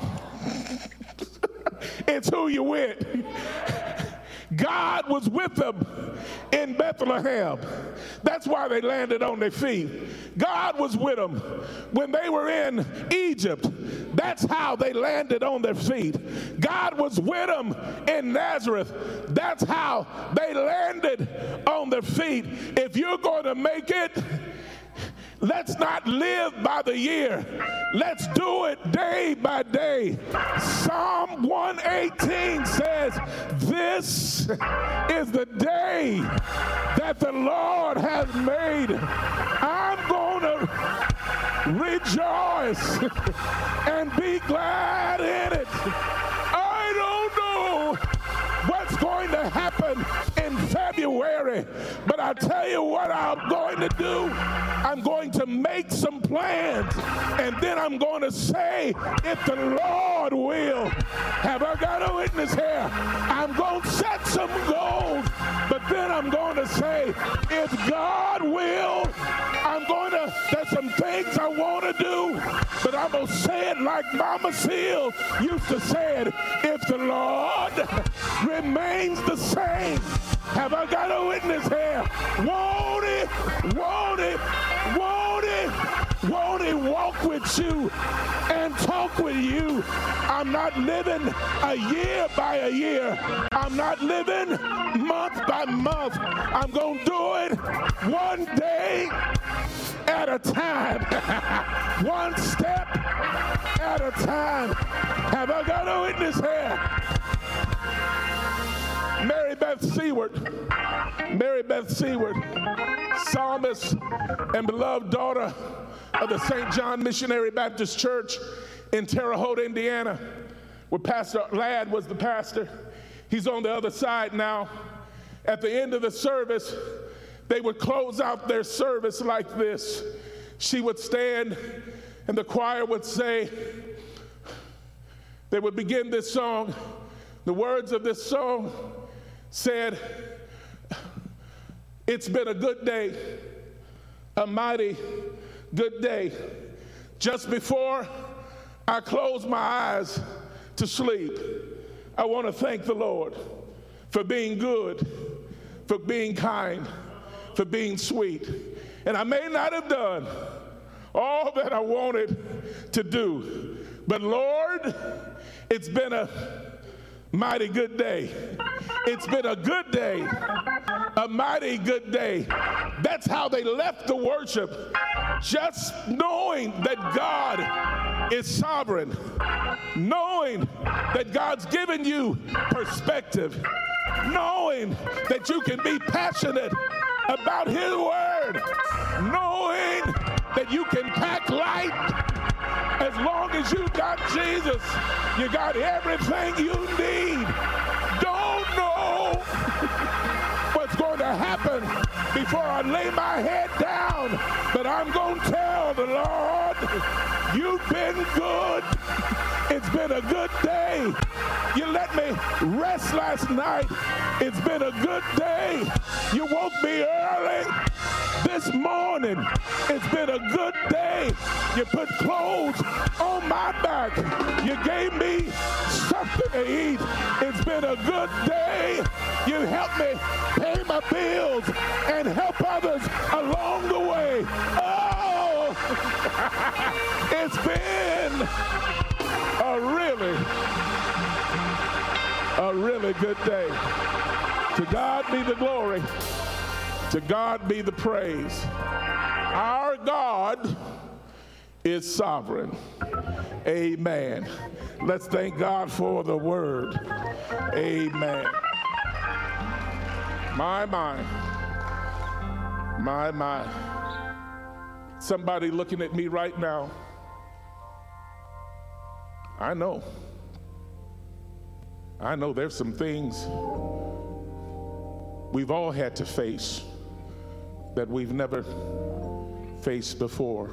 it's who you're with. God was with them in Bethlehem. That's why they landed on their feet. God was with them when they were in Egypt. That's how they landed on their feet. God was with them in Nazareth. That's how they landed on their feet. If you're going to make it, let's not live by the year. Let's do it day by day. Psalm one eighteen says, this is the day that the Lord has made. I'm going to rejoice and be glad in it. I don't know what's going to happen in February, but I tell you what I'm going to do. I'm going to make some plans, and then I'm going to say, if the Lord will, have I got a witness here? I'm going to set some goals, but then I'm going to say, if God will, I'm going to, there's some things I want to do, but I'm going to say it like Mama Seal used to say it, if the Lord remains the same. Have I got a witness here? Won't it, won't it, won't it, won't it walk with you and talk with you? I'm not living a year by a year. I'm not living month by month. I'm going to do it one day at a time. One step at a time. Have I got a witness here? Mary Beth Seward, Mary Beth Seward, psalmist and beloved daughter of the Saint John Missionary Baptist Church in Terre Haute, Indiana, where Pastor Ladd was the pastor. He's on the other side now. At the end of the service, they would close out their service like this. She would stand and the choir would say, they would begin this song. The words of this song said, it's been a good day, a mighty good day. Just before I close my eyes to sleep, I want to thank the Lord for being good, for being kind, for being sweet. And I may not have done all that I wanted to do, but Lord, it's been a mighty good day. It's been a good day, a mighty good day. That's how they left the worship, just knowing that God is sovereign, knowing that God's given you perspective, knowing that you can be passionate about His word, knowing that you can pack light. As long as you got Jesus, you got everything you need. Don't know what's going to happen before I lay my head down, but I'm going to tell the Lord, you've been good. It's been a good day. You let me rest last night. It's been a good day. You woke me early. This morning, it's been a good day. You put clothes on my back. You gave me something to eat. It's been a good day. You helped me pay my bills and help others along the way. Oh, it's been a really, a really good day. To God be the glory. To God be the praise. Our God is sovereign. Amen. Let's thank God for the word. Amen. My, my. My, my. Somebody looking at me right now. I know. I know there's some things we've all had to face that we've never faced before.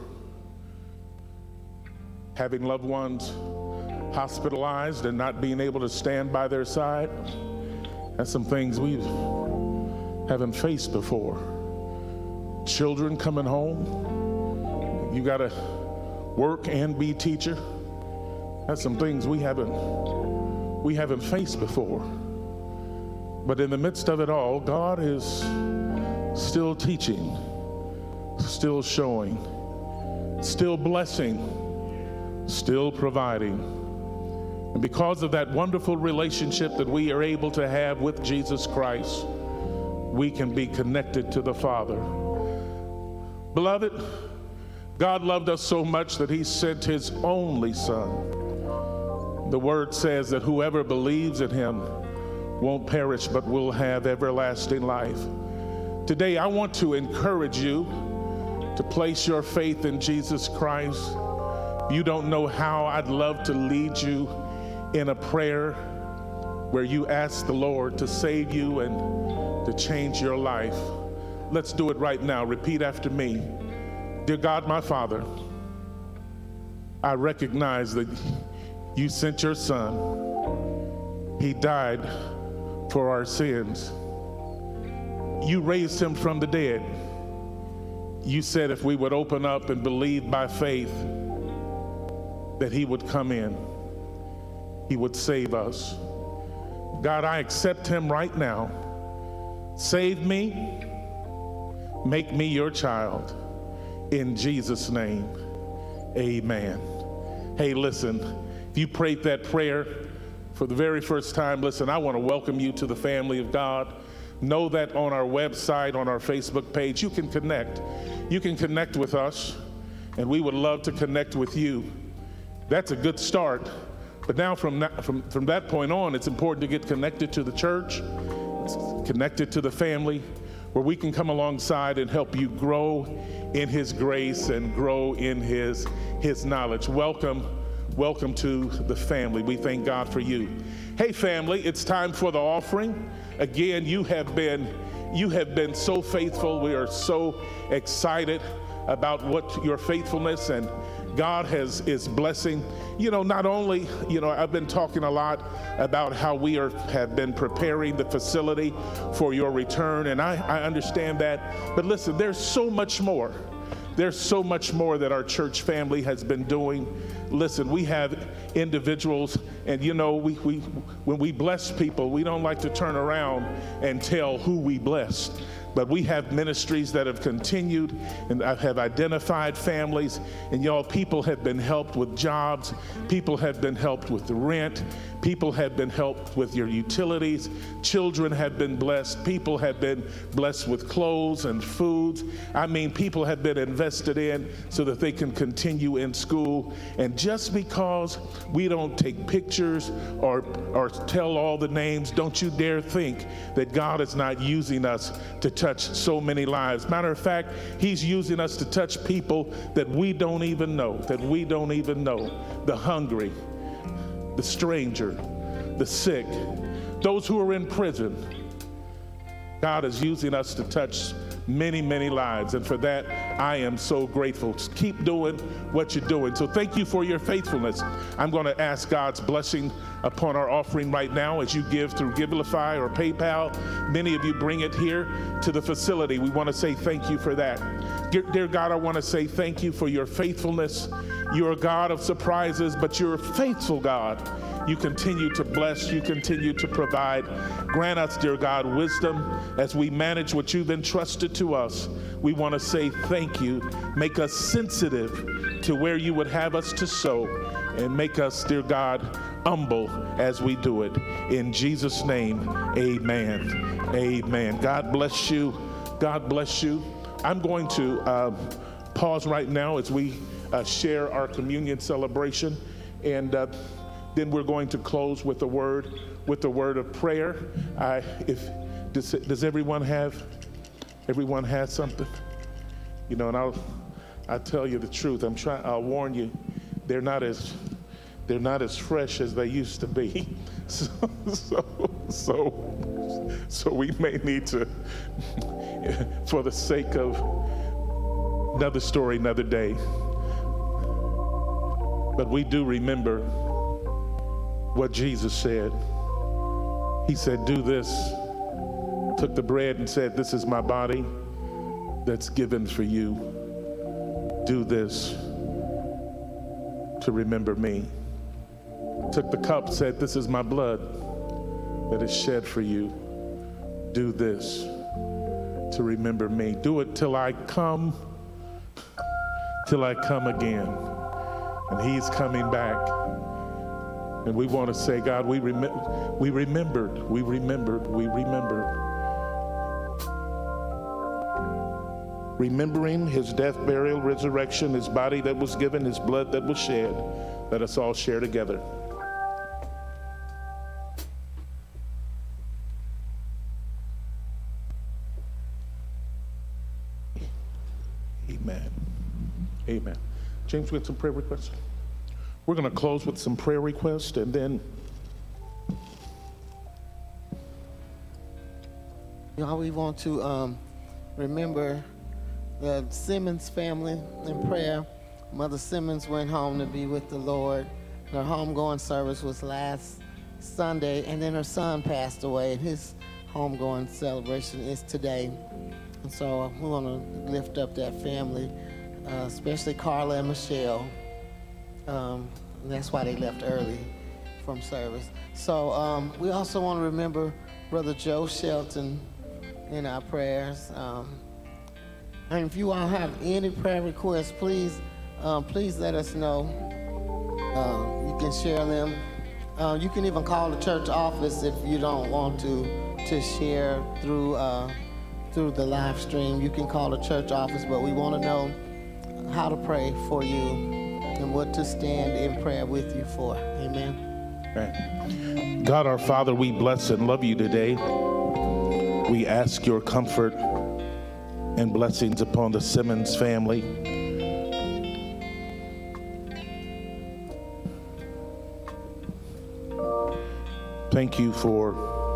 Having loved ones hospitalized and not being able to stand by their side, that's some things we haven't faced before. Children coming home, you gotta work and be teacher. That's some things we haven't we haven't faced before. But in the midst of it all, God is still teaching, still showing, still blessing, still providing. And because of that wonderful relationship that we are able to have with Jesus Christ, we can be connected to the Father. Beloved, God loved us so much that he sent his only Son. The word says that whoever believes in him won't perish but will have everlasting life. Today, I want to encourage you to place your faith in Jesus Christ. You don't know how I'd love to lead you in a prayer where you ask the Lord to save you and to change your life. Let's do it right now. Repeat after me. Dear God, my Father, I recognize that you sent your Son. He died for our sins. You raised him from the dead. You said if we would open up and believe by faith that he would come in, he would save us. God, I accept him right now. Save me. Make me your child. In Jesus' name, amen. Hey, listen, if you prayed that prayer for the very first time, listen, I want to welcome you to the family of God. Know that on our website, on our Facebook page, you can connect. You can connect with us, and we would love to connect with you. That's a good start. But now from that, from, from that point on, it's important to get connected to the church, connected to the family, where we can come alongside and help you grow in his grace and grow in his, his knowledge. Welcome, welcome to the family. We thank God for you. Hey family, it's time for the offering. Again, you have been, you have been so faithful. We are so excited about what your faithfulness and God has is blessing. You know, not only, you know, I've been talking a lot about how we are have been preparing the facility for your return, and I, I understand that. But listen, there's so much more. There's so much more that our church family has been doing. Listen, we have individuals, and you know, we, we when we bless people, we don't like to turn around and tell who we blessed. But we have ministries that have continued and have identified families. And y'all, people have been helped with jobs. People have been helped with the rent. People have been helped with your utilities. Children have been blessed. People have been blessed with clothes and foods. I mean, people have been invested in so that they can continue in school. And just because we don't take pictures or, or tell all the names, don't you dare think that God is not using us to touch so many lives. Matter of fact, he's using us to touch people that we don't even know, that we don't even know. The hungry, the stranger, the sick, those who are in prison. God is using us to touch many, many lives. And for that, I am so grateful. Just keep doing what you're doing. So thank you for your faithfulness. I'm going to ask God's blessing upon our offering right now as you give through Givelify or PayPal. Many of you bring it here to the facility. We want to say thank you for that. Dear, dear God, I want to say thank you for your faithfulness. You're a God of surprises, but you're a faithful God. You continue to bless, you continue to provide. Grant us, dear God, wisdom as we manage what you've entrusted to us. We want to say thank you. Make us sensitive to where you would have us to sow, and make us, dear God, humble as we do it. In Jesus' name, amen. Amen. God bless you. God bless you. I'm going to uh, pause right now as we uh, share our communion celebration, and uh, then we're going to close with a word, with a word of prayer. I, if does, does everyone have, everyone has something? You know, and I'll, I'll tell you the truth. I'm trying. I'll warn you, they're not as, they're not as fresh as they used to be. So, so, so, so we may need to, for the sake of another story, another day. But we do remember what Jesus said. He said, do this. Took the bread and said, this is my body that's given for you. Do this to remember me. Took the cup, said, this is my blood that is shed for you. Do this to remember me. Do it till I come, till I come again. And he's coming back. And we want to say, God, we, rem- we remembered, we remembered, we remembered. Remembering his death, burial, resurrection, his body that was given, his blood that was shed. Let us all share together. Amen. Amen. James, we have some prayer requests. We're going to close with some prayer requests, and then You know, we want to um, remember the Simmons family in prayer. Mother Simmons went home to be with the Lord. Her homegoing service was last Sunday, and then her son passed away, and his homegoing celebration is today. And so we want to lift up that family, uh, especially Carla and Michelle. Um, and that's why they left early from service. So um, we also want to remember Brother Joe Shelton in our prayers. Um, and if you all have any prayer requests, please, um, please let us know. Um, you can share them. Uh, you can even call the church office if you don't want to to share through uh, through the live stream. You can call the church office, but we want to know how to pray for you and what to stand in prayer with you for. Amen. Amen. God our Father, we bless and love you today. We ask your comfort and blessings upon the Simmons family. Thank you for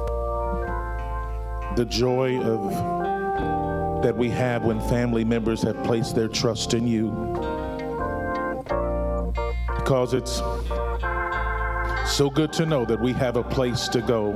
the joy of that we have when family members have placed their trust in you. Because it's so good to know that we have a place to go.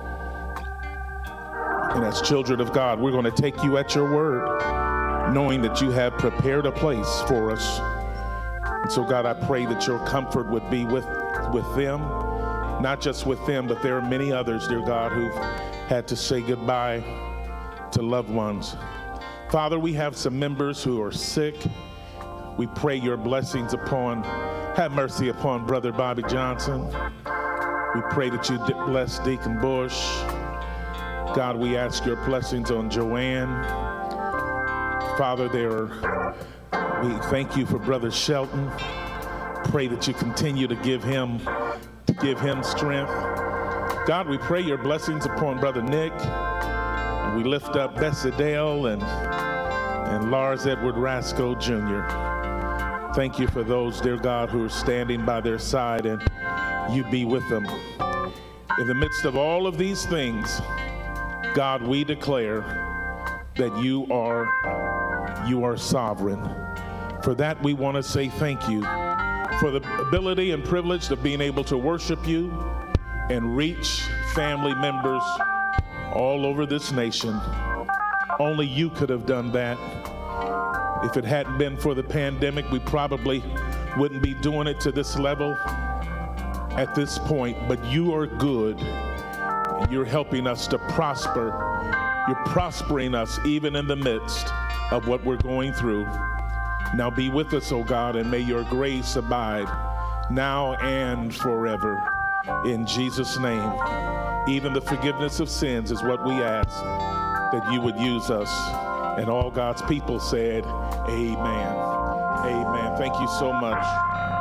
And as children of God, we're going to take you at your word, knowing that you have prepared a place for us. And so, God, I pray that your comfort would be with, with them, not just with them, but there are many others, dear God, who've had to say goodbye to loved ones. Father, we have some members who are sick. We pray your blessings upon, have mercy upon Brother Bobby Johnson. We pray that you bless Deacon Bush. God, we ask your blessings on Joanne. Father, there are, we thank you for Brother Shelton. Pray that you continue to give him, to give him strength. God, we pray your blessings upon Brother Nick. And we lift up Bessie Dale and, and Lars Edward Rasco Junior Thank you for those, dear God, who are standing by their side, and you be with them. In the midst of all of these things, God, we declare that you are, you are sovereign. For that, we want to say thank you for the ability and privilege of being able to worship you and reach family members all over this nation. Only you could have done that. If it hadn't been for the pandemic, we probably wouldn't be doing it to this level at this point, but you are good. And you're helping us to prosper. You're prospering us even in the midst of what we're going through. Now be with us, O God, and may your grace abide now and forever. In Jesus' name, even the forgiveness of sins is what we ask, that you would use us. And all God's people said, amen. Amen. Thank you so much.